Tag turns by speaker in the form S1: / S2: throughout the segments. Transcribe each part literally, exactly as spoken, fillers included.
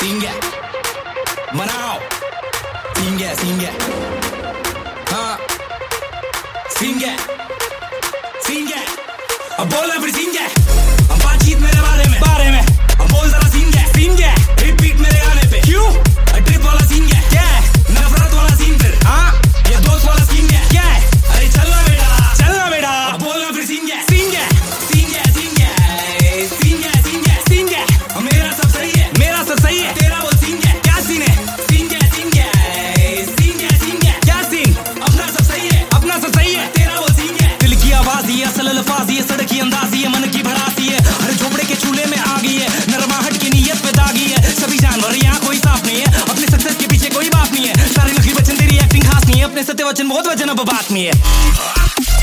S1: सींगे मनाओ सींगे सींगे हाँ सींगे सींगे अब बोला फिर सींगे अब बातचीत मेरे बारे में बारे में अब बोल जरा सींगे सींगे रिपीट मेरे गाने पे क्यों ट्रिप वाला सींगे क्या है नफरत वाला सीन फिर हाँ ये दोस्त वाला सींगे क्या है अरे चलना बेटा चलना बेटा अब बोलना फिर सींगे सींगे सींगे सींगे सींगे सींगे सींगे मेरा सब सही है मेरा सब सही है तेरा बोल सींगे क्या सीन है सींगे सींगे सींगे सींगे क्या सीन अपना सब सही है अपना सब सही है तेरा बोल सींगे दिल की आवाज ही असल अल्फाज ही सड़क की अंदाज ही मन की भड़ासी है हर झोपड़े के चूल्हे में आ गई है नरमाहट की नीयत पे दागी है सभी जानवर यहाँ कोई साफ नहीं है अपने सक्सेस के पीछे कोई बात नहीं है सारे नकली वचन तेरी एक्टिंग खास नहीं है अपने सत्य वचन बहुत वचन अब बात नहीं है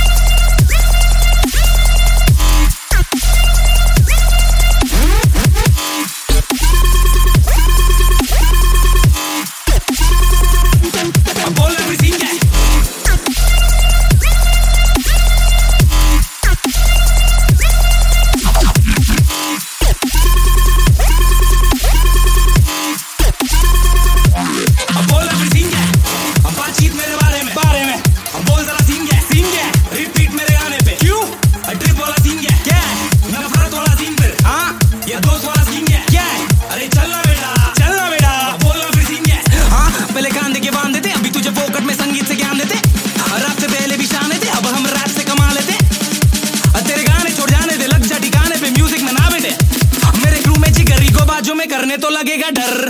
S1: जो में करने तो लगेगा डर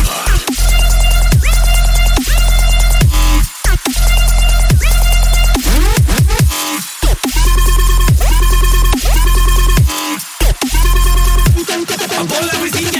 S1: अब बोल फिर सींगे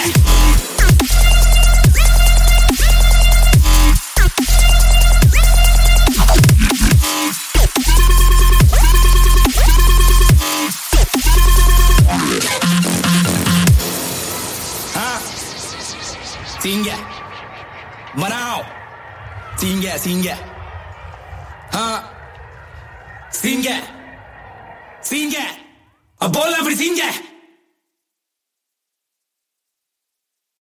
S1: सींगे मनाओ सींगे सींगे हाँ सींगे सींगे अब बोलना फिर सींगे